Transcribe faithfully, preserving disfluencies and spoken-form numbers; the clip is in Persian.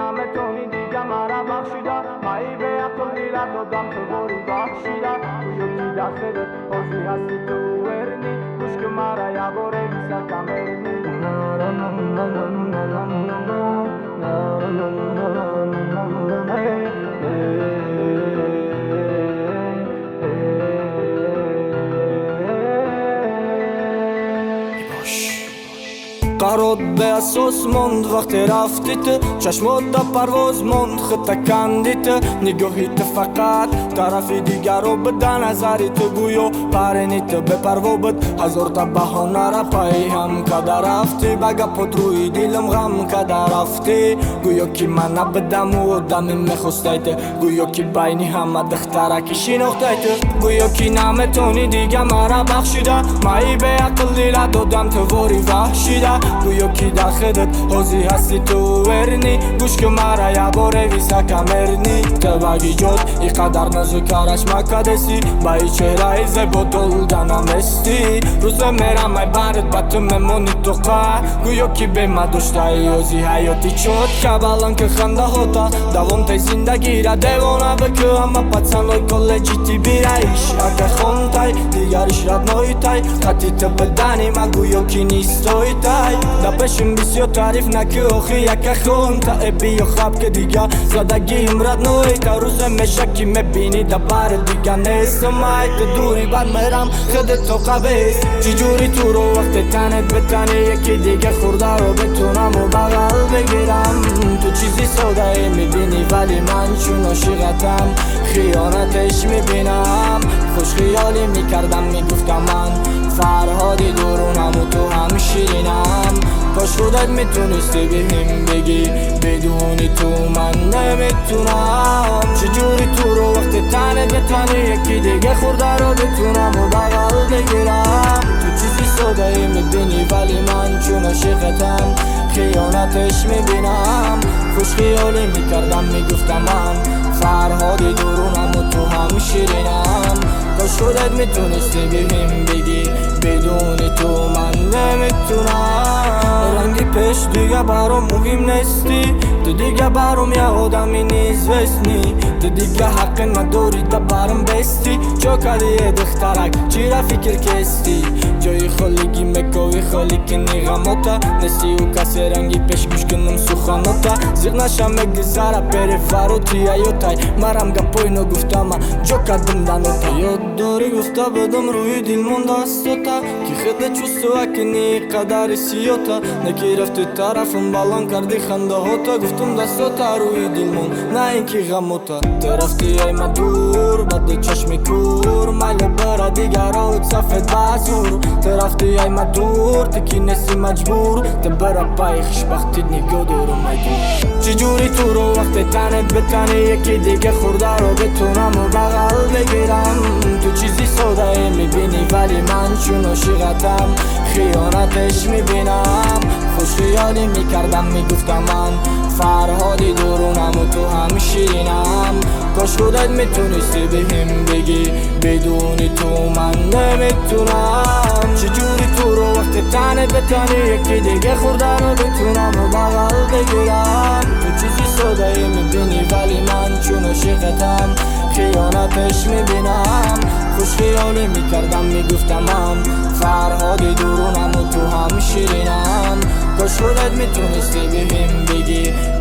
نمیتونی دیگه مرا بخشیده مایی به عقل نیرد دادم تو باری بخشیده تو یکی دخل بازی هستی تو ورنی گوش که مرا یا باره بیسا کمرنی قرار به اساس موند وقتی رفتی تو چشمات در پرواز موند خط کندی تو نگاهی تو فقط طرفی دیگر رو به نظری تو گویا پرنی تو به پروا بود هزار تا بهانه را پای هم کده رفتی بگه پد روی دیلم غم کده رفتی گویا که من نبدم و دمی میخواستی تو گویا که بینی همه دخترکی شناختی تو گویا که نمیتونی دیگه مرا بخشیده مایی به عقل دیره دادم تو واری وحشیده گویا کی داخلت حوزی هستی تو ورنی گوش که مرا یا باره ویسا کمرنی تو بگی جد ای قدر نزوکارش مکدسی با ای چهره زبا دلدنم استی روز میرم ای برد با تو ممونی تو قهر گویا کی به ما داشته ای حوزی حیاتی چود که بالان که خنده هوتا دوام تی زندگی را دیوانه بکو اما پتسنوی کلجی تی بیرایش اگه خونتای دیگرش رد نوی تای خطی تو بدنی ما گویا کی نیستوی تای دا بشم بسیار تعریف نکی آخی یک خون تا ابی و خواب که دیگه زدگیم رد نوی تا روز مشکی مبینی دا بار دیگه نیستم ای که دوری بر میرم خودت تو قبیس چجوری تو رو وقت تنت بتنی یکی دیگه خورده رو بتونم و بغل بگیرم تو چیزی ساده ای میبینی ولی من چون عاشقتم خیانتش میبینم خوش خیالی میکردم میگفتم من فرهادی دورونم و تو هم شیرینم کاش خودت میتونستی بهم بگی بدونی تو من نمیتونم چجوری تو رو وقت تنت بتنی یکی دیگه خورده رو بتونم و بغل بگیرم تو چیزی ساده ای میبینی ولی من چون عاشقتم خیانتش میبینم خوش خیالی میکردم میگفتم من فرهادی دورونم و تو هم شیرینم کاش خودت میتونستی بهم بگی بدون تو من نمیتونم رنگی پیش دیگه برام مهم نیستی تو دیگه برام یه آدمی نیز وسنی تو دیگه حق نداری تا برام بستی چو کردی دخترک چی را فکر کستی جای خالگی مکاوی خالی که نیغماتا نسی و کسی رنگی پیش گوش کنم سخناتا زیغ نشم مگذاره پری فروتی ایوتای مرم گپوی نگفتم جو کدم دانوتا یاد داری گفته بدم روی دیل مونده استوتا کی خده چوستو اکنی قدر سیوتا نکی رفتی طرفم بالان کردی خنده هوتا گفتم دستوتا روی دیل مون نه اینکی غموتا تو رفتی ای مدور بده چشمی کور مال برا دیگر رو سفید بازور تو رفتی ای مدور تکی نسی مجبور تو برا پای خوشبختی نگو دورم ایدور چجوری تو رو وقت تنت بتنی یکی دیگه خورده رو بتونم و بغل بگیرم تو چیزی ساده ای میبینی ولی من چون عاشقتم خیانتش میبینم خوش خیالی میکردم میگفتم من فرهادی دورونم و تو هم شیرینم کاش خودت میتونستی بهم بگی بدون تو من نمیتونم چجوری تو رو وقت تنت بتنی یکی دیگه خورده رو بتونم و بغل بگیرم تو چیزی ساده ای میبینی ولی من چون عاشقتم خیانتش میبینم خوش خیالی میکردم میگفتم من فرهادی دورونم و تو هم شیرینم کاش خودت میتونستی بهم بگی